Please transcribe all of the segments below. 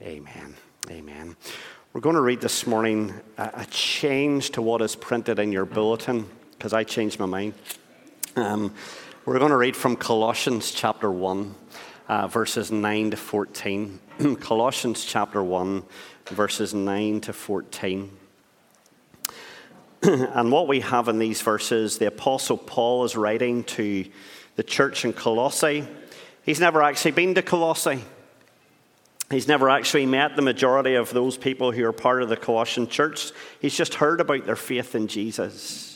Amen. Amen. We're going to read this morning a change to what is printed in your bulletin, because I changed my mind. We're going to read from Colossians chapter 1, verses 9 to 14. Colossians chapter 1, verses 9 to 14. And what we have in these verses, the Apostle Paul is writing to the church in Colossae. He's never actually been to Colossae. He's never actually met the majority of those people who are part of the Colossian church. He's just heard about their faith in Jesus.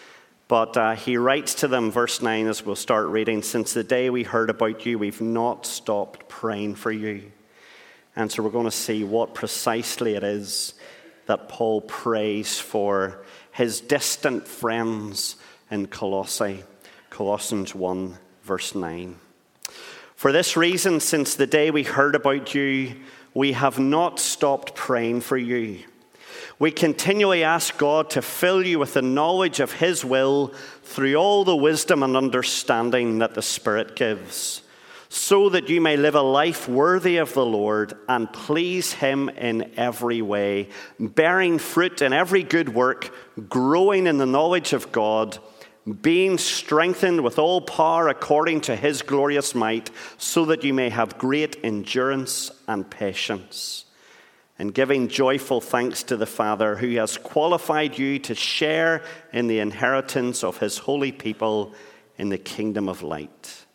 But he writes to them, verse 9, as we'll start reading, "Since the day we heard about you, we've not stopped praying for you." And so we're going to see what precisely it is that Paul prays for his distant friends in Colossae. Colossians 1, verse 9. "For this reason, since the day we heard about you, we have not stopped praying for you. We continually ask God to fill you with the knowledge of His will through all the wisdom and understanding that the Spirit gives, so that you may live a life worthy of the Lord and please Him in every way, bearing fruit in every good work, growing in the knowledge of God, being strengthened with all power according to His glorious might, so that you may have great endurance and patience, and giving joyful thanks to the Father who has qualified you to share in the inheritance of His holy people in the kingdom of light.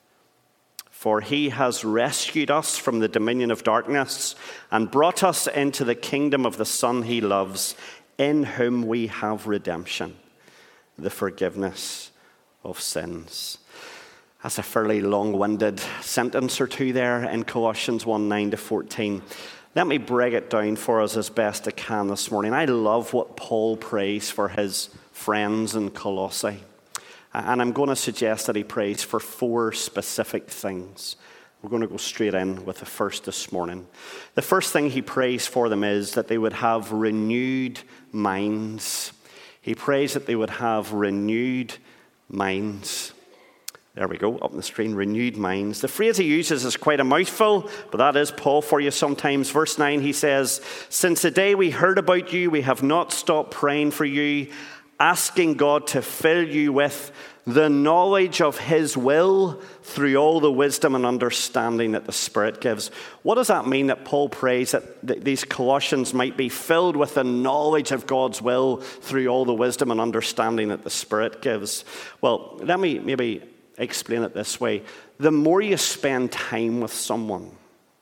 For He has rescued us from the dominion of darkness and brought us into the kingdom of the Son He loves, in whom we have redemption, the forgiveness of sins." That's a fairly long-winded sentence or two there in Colossians 1, 9 to 14. Let me break it down for us as best I can this morning. I love what Paul prays for his friends in Colossae. And I'm going to suggest that he prays for 4 specific things. We're going to go straight in with the first this morning. The first thing he prays for them is that they would have renewed minds. He prays that they would have renewed minds. There we go, up on the screen, renewed minds. The phrase he uses is quite a mouthful, but that is Paul for you sometimes. Verse 9, he says, "Since the day we heard about you, we have not stopped praying for you, asking God to fill you with the knowledge of His will through all the wisdom and understanding that the Spirit gives." What does that mean that Paul prays that these Colossians might be filled with the knowledge of God's will through all the wisdom and understanding that the Spirit gives? Well, let me maybe explain it this way. The more you spend time with someone,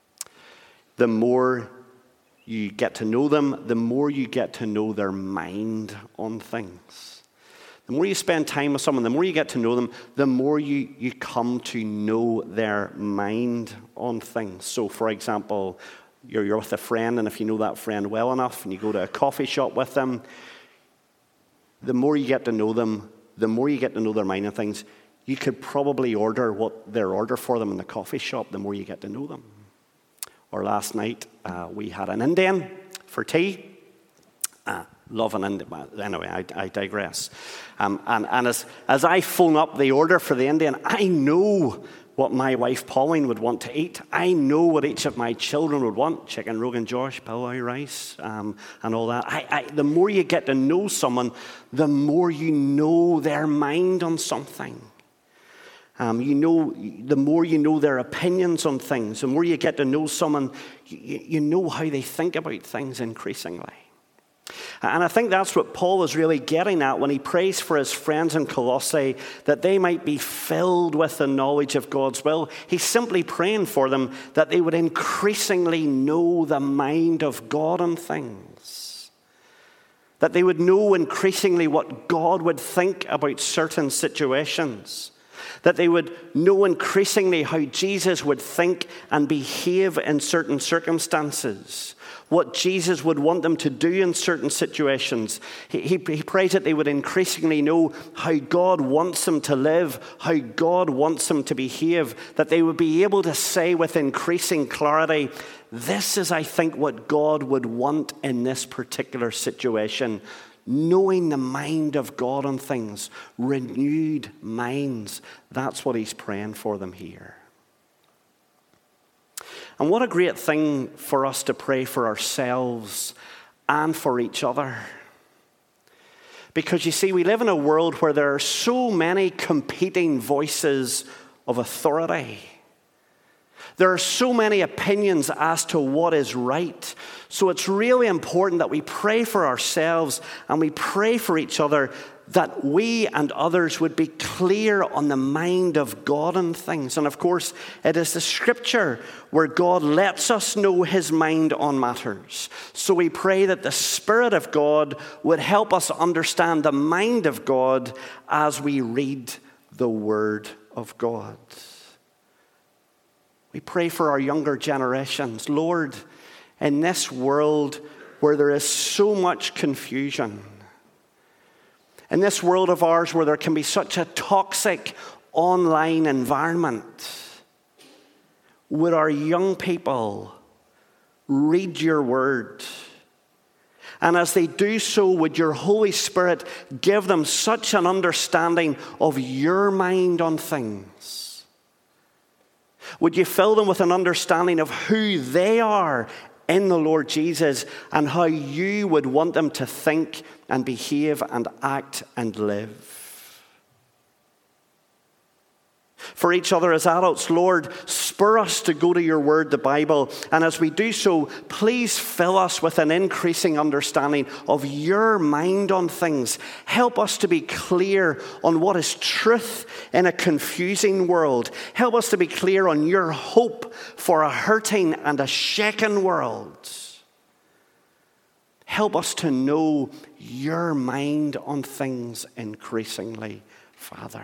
the more you get to know them, the more you get to know their mind on things. The more you spend time with someone, the more you get to know them, the more you come to know their mind on things. So, for example, you're with a friend, and if you know that friend well enough, and you go to a coffee shop with them, the more you get to know them, the more you get to know their mind on things. You could probably order what they order for them in the coffee shop, the more you get to know them. Or last night, we had an Indian for tea. Love an Indian. Anyway, I digress. And as I phone up the order for the Indian, I know what my wife Pauline would want to eat. I know what each of my children would want: chicken Rogan Josh, pilau rice, and all that. The more you get to know someone, the more you know their mind on something. The more you know their opinions on things, the more you get to know someone, you know how they think about things increasingly. And I think that's what Paul is really getting at when he prays for his friends in Colossae, that they might be filled with the knowledge of God's will. He's simply praying for them that they would increasingly know the mind of God on things. That they would know increasingly what God would think about certain situations. That they would know increasingly how Jesus would think and behave in certain circumstances. What Jesus would want them to do in certain situations. He prays that they would increasingly know how God wants them to live, how God wants them to behave. That they would be able to say with increasing clarity, "This is, I think, what God would want in this particular situation." Knowing the mind of God on things, renewed minds. That's what he's praying for them here. And what a great thing for us to pray for ourselves and for each other. Because you see, we live in a world where there are so many competing voices of authority. There are so many opinions as to what is right. So it's really important that we pray for ourselves and we pray for each other, that we and others would be clear on the mind of God and things. And of course, it is the Scripture where God lets us know his mind on matters. So we pray that the Spirit of God would help us understand the mind of God as we read the Word of God. We pray for our younger generations. Lord, in this world where there is so much confusion, in this world of ours where there can be such a toxic online environment, would our young people read your word? And as they do so, would your Holy Spirit give them such an understanding of your mind on things? Would you fill them with an understanding of who they are in the Lord Jesus and how you would want them to think and behave and act and live? For each other as adults, Lord, spur us to go to your word, the Bible. And as we do so, please fill us with an increasing understanding of your mind on things. Help us to be clear on what is truth in a confusing world. Help us to be clear on your hope for a hurting and a shaken world. Help us to know your mind on things increasingly, Father.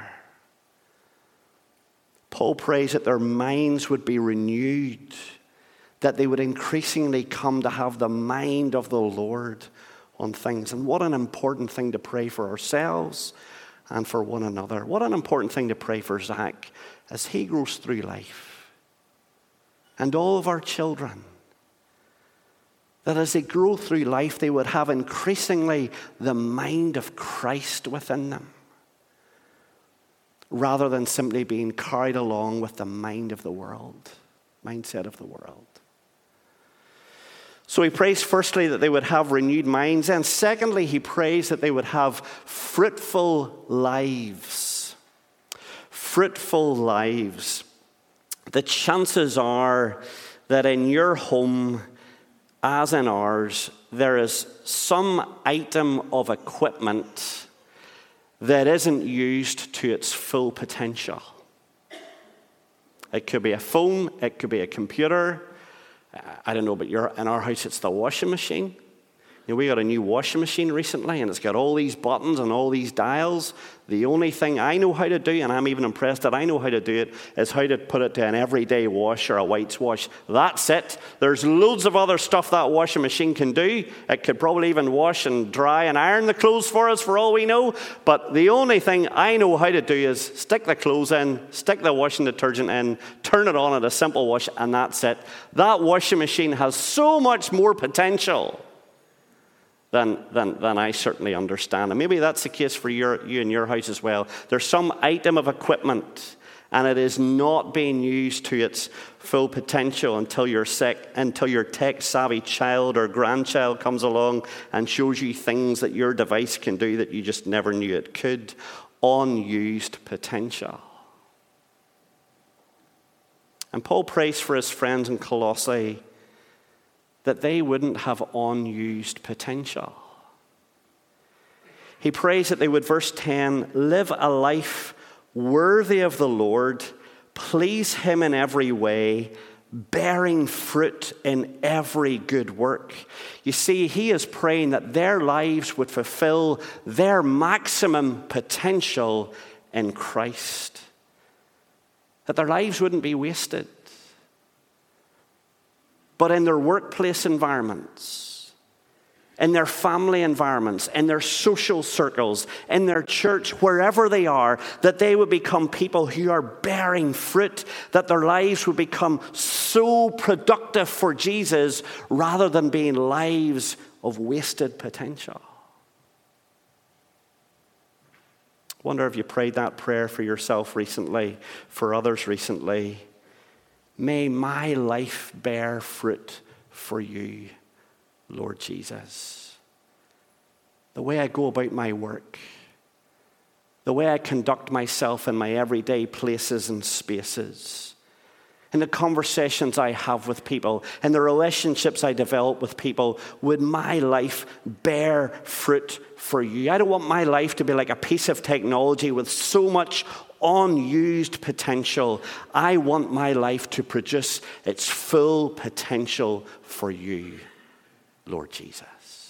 Paul prays that their minds would be renewed, that they would increasingly come to have the mind of the Lord on things. And what an important thing to pray for ourselves and for one another. What an important thing to pray for Zach as he grows through life. And all of our children, that as they grow through life, they would have increasingly the mind of Christ within them, rather than simply being carried along with the mind of the world, mindset of the world. So he prays firstly that they would have renewed minds, and secondly he prays that they would have fruitful lives. Fruitful lives. The chances are that in your home, as in ours, there is some item of equipment that isn't used to its full potential. It could be a phone, it could be a computer. I don't know, but in our house it's the washing machine. You know, we got a new washing machine recently, and it's got all these buttons and all these dials. The only thing I know how to do, and I'm even impressed that I know how to do it, is how to put it to an everyday wash or a whites wash. That's it. There's loads of other stuff that washing machine can do. It could probably even wash and dry and iron the clothes for us, for all we know. But the only thing I know how to do is stick the clothes in, stick the washing detergent in, turn it on at a simple wash, and that's it. That washing machine has so much more potential than I certainly understand. And maybe that's the case for you in your house as well. There's some item of equipment, and it is not being used to its full potential until your tech-savvy child or grandchild comes along and shows you things that your device can do that you just never knew it could. Unused potential. And Paul prays for his friends in Colossae that they wouldn't have unused potential. He prays that they would, verse 10, live a life worthy of the Lord, please him in every way, bearing fruit in every good work. You see, he is praying that their lives would fulfill their maximum potential in Christ, that their lives wouldn't be wasted. But in their workplace environments, in their family environments, in their social circles, in their church, wherever they are, that they would become people who are bearing fruit, that their lives would become so productive for Jesus rather than being lives of wasted potential. I wonder if you prayed that prayer for yourself recently, for others recently. May my life bear fruit for you, Lord Jesus. The way I go about my work, the way I conduct myself in my everyday places and spaces, in the conversations I have with people, in the relationships I develop with people, would my life bear fruit for you? I don't want my life to be like a piece of technology with so much unused potential. I want my life to produce its full potential for you, Lord Jesus.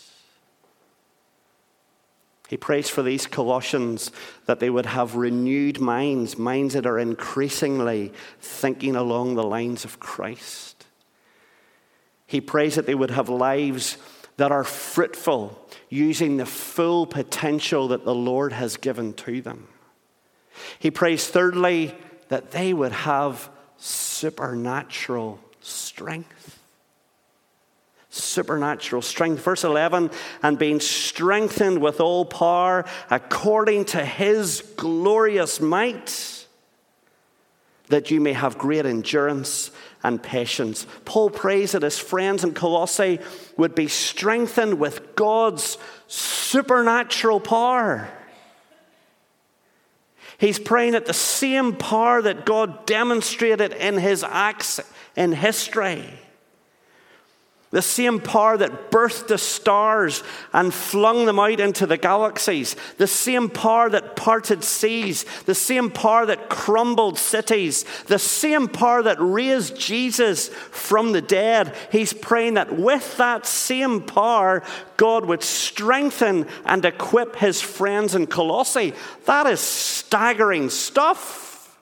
He prays for these Colossians that they would have renewed minds that are increasingly thinking along the lines of Christ. He prays that they would have lives that are fruitful, using the full potential that the Lord has given to them. He prays, thirdly, that they would have supernatural strength. Supernatural strength. Verse 11, and being strengthened with all power according to his glorious might, that you may have great endurance and patience. Paul prays that his friends in Colossae would be strengthened with God's supernatural power. He's praying that the same power that God demonstrated in his acts in history, the same power that birthed the stars and flung them out into the galaxies, the same power that parted seas, the same power that crumbled cities, the same power that raised Jesus from the dead. He's praying that with that same power, God would strengthen and equip his friends in Colossae. That is staggering stuff.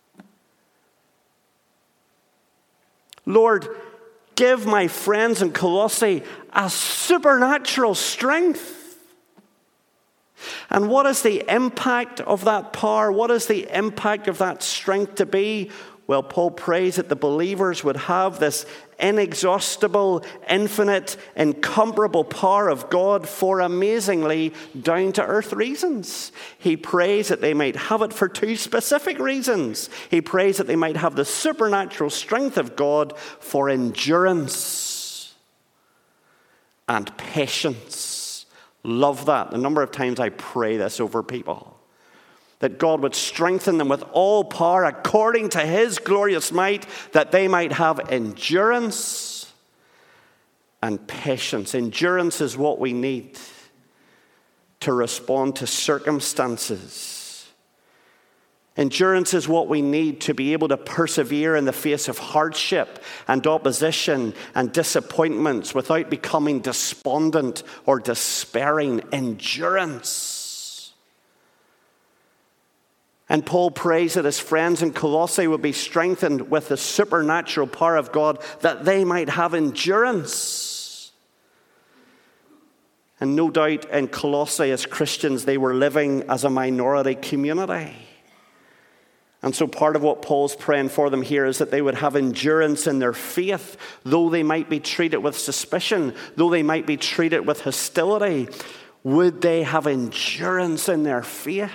Lord, give my friends in Colossae a supernatural strength. And what is the impact of that power? What is the impact of that strength to be? Well, Paul prays that the believers would have this inexhaustible, infinite, incomparable power of God for amazingly down-to-earth reasons. He prays that they might have it for two specific reasons. He prays that they might have the supernatural strength of God for endurance and patience. Love that. The number of times I pray this over people, that God would strengthen them with all power according to his glorious might, that they might have endurance and patience. Endurance is what we need to respond to circumstances. Endurance is what we need to be able to persevere in the face of hardship and opposition and disappointments without becoming despondent or despairing. Endurance. And Paul prays that his friends in Colossae would be strengthened with the supernatural power of God, that they might have endurance. And no doubt in Colossae, as Christians, they were living as a minority community. And so part of what Paul's praying for them here is that they would have endurance in their faith, though they might be treated with suspicion, though they might be treated with hostility. Would they have endurance in their faith?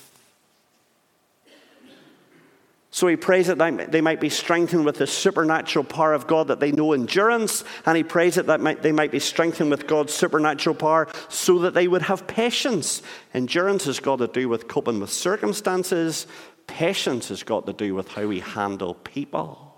So he prays that they might be strengthened with the supernatural power of God, that they know endurance. And he prays that they might be strengthened with God's supernatural power so that they would have patience. Endurance has got to do with coping with circumstances. Patience has got to do with how we handle people.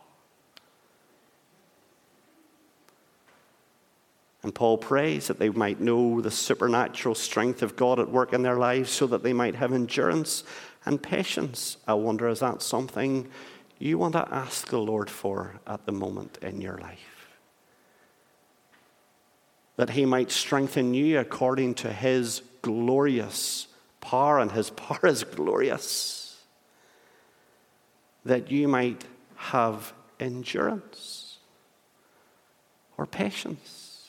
And Paul prays that they might know the supernatural strength of God at work in their lives so that they might have endurance and patience. I wonder, is that something you want to ask the Lord for at the moment in your life? That he might strengthen you according to his glorious power, and his power is glorious. That you might have endurance or patience.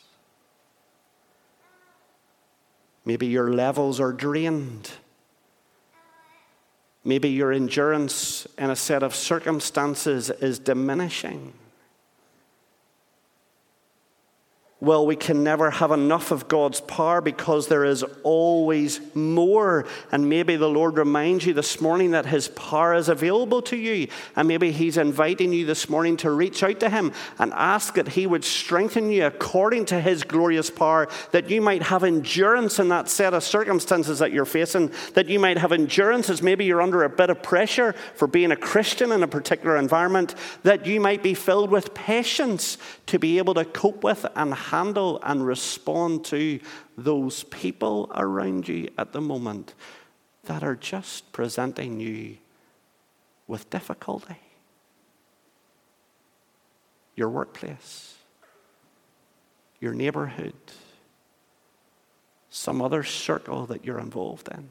Maybe your levels are drained. Maybe your endurance in a set of circumstances is diminishing. Well, we can never have enough of God's power because there is always more. And maybe the Lord reminds you this morning that his power is available to you. And maybe he's inviting you this morning to reach out to him and ask that he would strengthen you according to his glorious power, that you might have endurance in that set of circumstances that you're facing, that you might have endurance as maybe you're under a bit of pressure for being a Christian in a particular environment, that you might be filled with patience to be able to cope with and handle and respond to those people around you at the moment that are just presenting you with difficulty. Your workplace, your neighborhood, some other circle that you're involved in.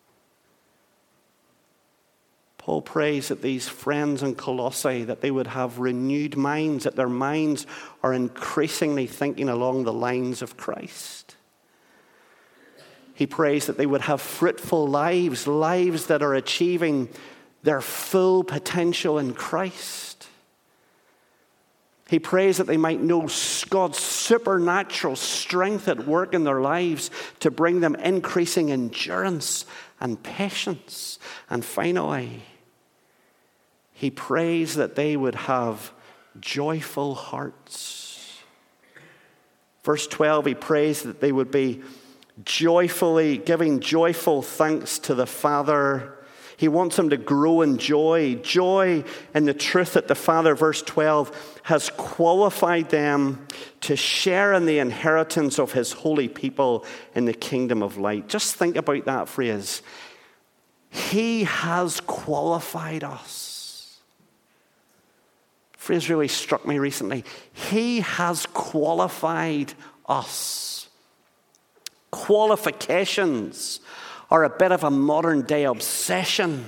Paul prays that these friends in Colossae, that they would have renewed minds, that their minds are increasingly thinking along the lines of Christ. He prays that they would have fruitful lives, lives that are achieving their full potential in Christ. He prays that they might know God's supernatural strength at work in their lives to bring them increasing endurance and patience. And finally, he prays that they would have joyful hearts. Verse 12, he prays that they would be joyfully giving joyful thanks to the Father. He wants them to grow in joy in the truth that the Father, verse 12, has qualified them to share in the inheritance of his holy people in the kingdom of light. Just think about that phrase. He has qualified us. Phrase really struck me recently. He has qualified us. Qualifications are a bit of a modern day obsession.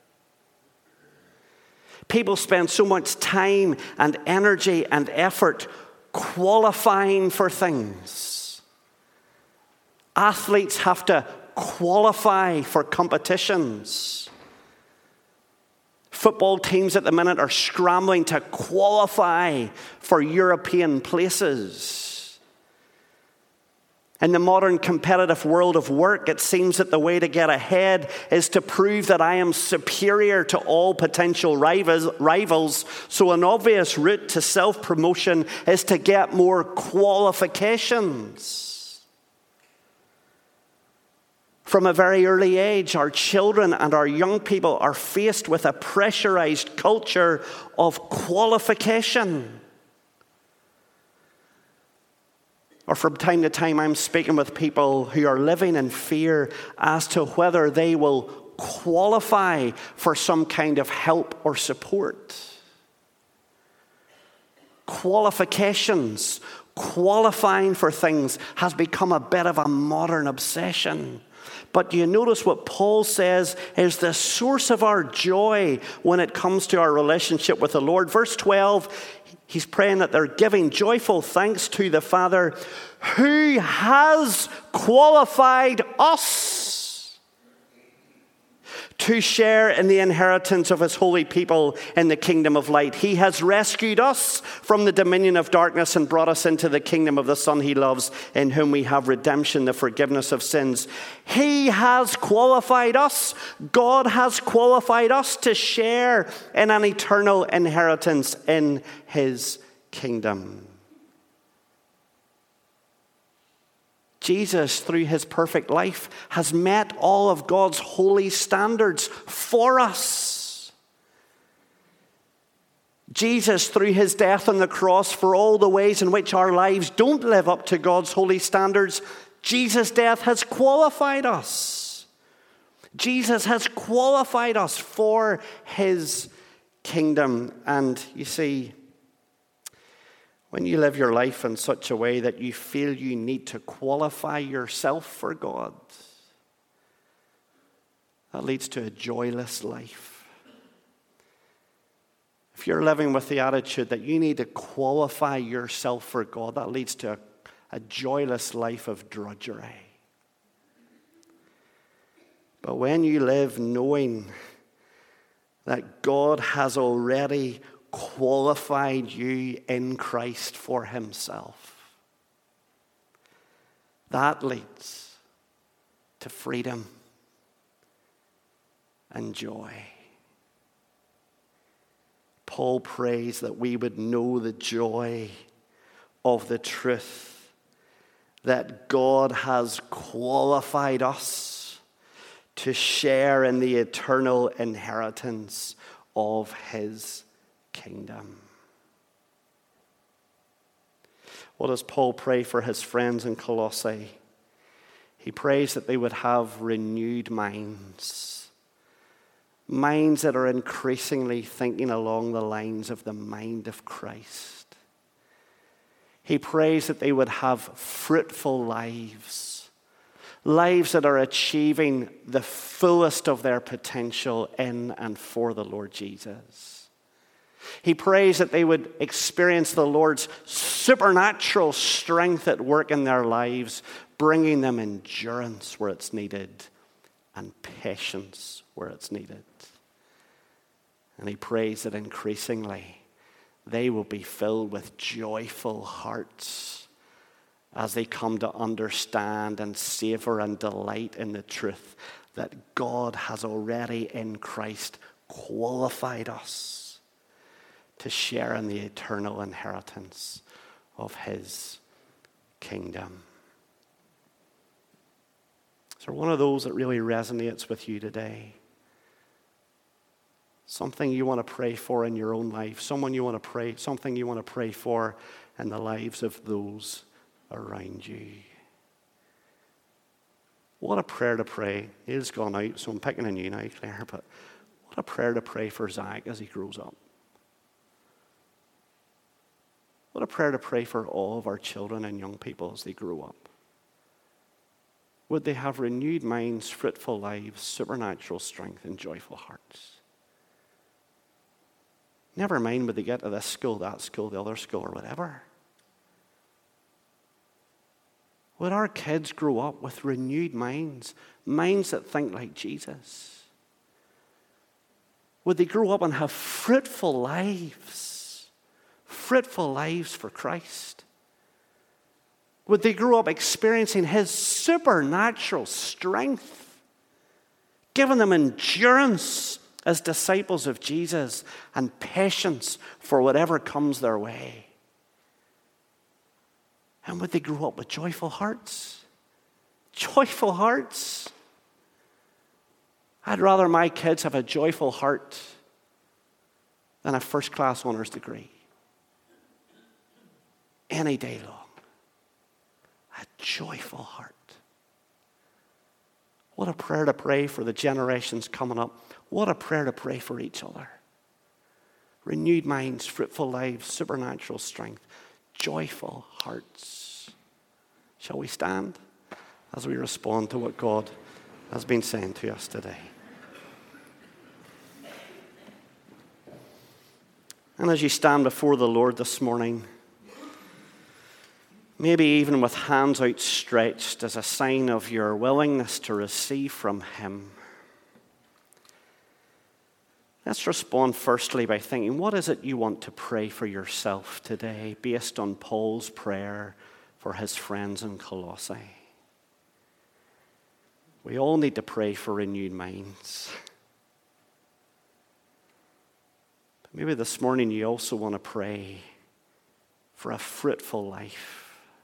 People spend so much time and energy and effort qualifying for things. Athletes have to qualify for competitions. Football teams at the minute are scrambling to qualify for European places. In the modern competitive world of work, it seems that the way to get ahead is to prove that I am superior to all potential rivals. So an obvious route to self-promotion is to get more qualifications. From a very early age, our children and our young people are faced with a pressurized culture of qualification. Or from time to time, I'm speaking with people who are living in fear as to whether they will qualify for some kind of help or support. Qualifications, qualifying for things has become a bit of a modern obsession. But do you notice what Paul says is the source of our joy when it comes to our relationship with the Lord? Verse 12, he's praying that they're giving joyful thanks to the Father who has qualified us to share in the inheritance of his holy people in the kingdom of light. He has rescued us from the dominion of darkness and brought us into the kingdom of the Son he loves, in whom we have redemption, the forgiveness of sins. He has qualified us. God has qualified us to share in an eternal inheritance in his kingdom. Jesus, through his perfect life, has met all of God's holy standards for us. Jesus, through his death on the cross, for all the ways in which our lives don't live up to God's holy standards, Jesus' death has qualified us. Jesus has qualified us for his kingdom. And you see, when you live your life in such a way that you feel you need to qualify yourself for God, that leads to a joyless life. If you're living with the attitude that you need to qualify yourself for God, that leads to a joyless life of drudgery. But when you live knowing that God has already qualified you in Christ for himself, That leads to freedom and joy. Paul prays that we would know the joy of the truth that God has qualified us to share in the eternal inheritance of his kingdom. What does Paul pray for his friends in Colossae? He prays that they would have renewed minds. Minds that are increasingly thinking along the lines of the mind of Christ. He prays that they would have fruitful lives. Lives that are achieving the fullest of their potential in and for the Lord Jesus. He prays that they would experience the Lord's supernatural strength at work in their lives, bringing them endurance where it's needed and patience where it's needed. And he prays that increasingly they will be filled with joyful hearts as they come to understand and savor and delight in the truth that God has already in Christ qualified us to share in the eternal inheritance of his kingdom. Is there one of those that really resonates with you today? Something you want to pray for in your own life, something you want to pray for in the lives of those around you. What a prayer to pray. He's gone out, so I'm picking on you now, Claire, but what a prayer to pray for Zach as he grows up. What a prayer to pray for all of our children and young people as they grow up. Would they have renewed minds, fruitful lives, supernatural strength, and joyful hearts? Never mind would they get to this school, that school, the other school, or whatever. Would our kids grow up with renewed minds, minds that think like Jesus? Would they grow up and have fruitful lives for Christ? Would they grow up experiencing his supernatural strength, giving them endurance as disciples of Jesus and patience for whatever comes their way? And would they grow up with joyful hearts? Joyful hearts. I'd rather my kids have a joyful heart than a first-class honors degree. Any day long. A joyful heart. What a prayer to pray for the generations coming up. What a prayer to pray for each other. Renewed minds, fruitful lives, supernatural strength, joyful hearts. Shall we stand as we respond to what God has been saying to us today? And as you stand before the Lord this morning, maybe even with hands outstretched as a sign of your willingness to receive from him, let's respond firstly by thinking, what is it you want to pray for yourself today based on Paul's prayer for his friends in Colossae? We all need to pray for renewed minds. But maybe this morning you also want to pray for a fruitful life.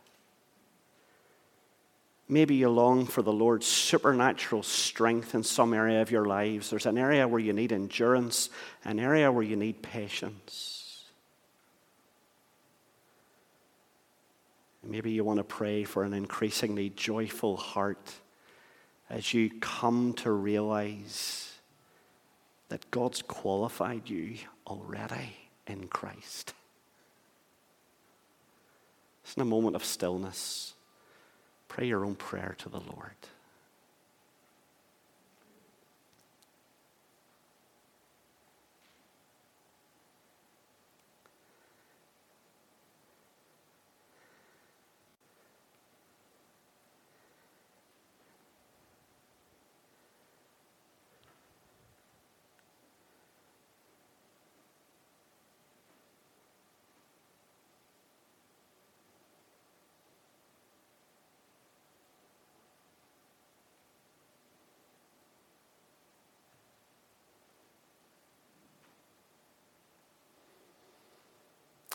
Maybe you long for the Lord's supernatural strength in some area of your lives. There's an area where you need endurance, an area where you need patience. And maybe you want to pray for an increasingly joyful heart as you come to realize that God's qualified you already in Christ. It's in a moment of stillness. Pray your own prayer to the Lord.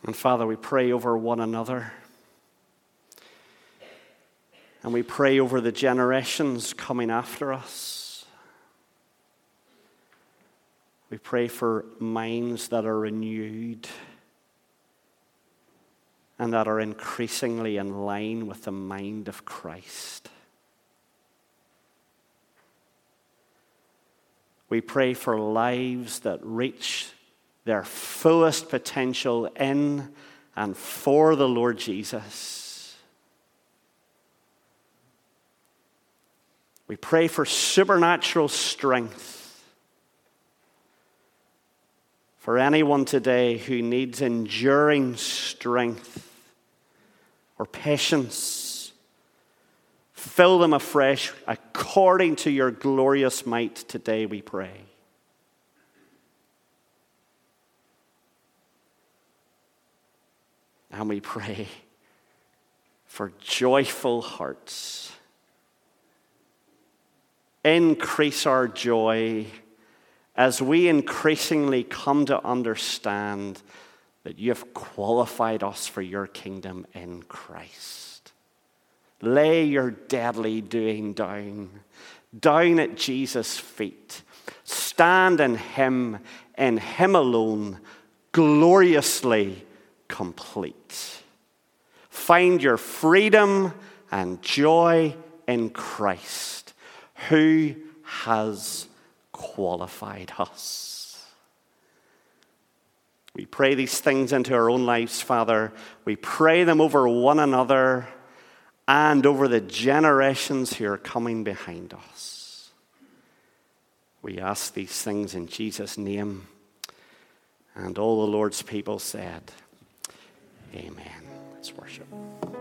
And Father, we pray over one another. And we pray over the generations coming after us. We pray for minds that are renewed and that are increasingly in line with the mind of Christ. We pray for lives that reach their fullest potential in and for the Lord Jesus. We pray for supernatural strength for anyone today who needs enduring strength or patience. Fill them afresh according to your glorious might today, we pray. And we pray for joyful hearts. Increase our joy as we increasingly come to understand that you have qualified us for your kingdom in Christ. Lay your deadly doing down at Jesus' feet. Stand in him alone, gloriously complete. Find your freedom and joy in Christ, who has qualified us. We pray these things into our own lives, Father. We pray them over one another and over the generations who are coming behind us. We ask these things in Jesus' name. And all the Lord's people said, Amen. Let's worship.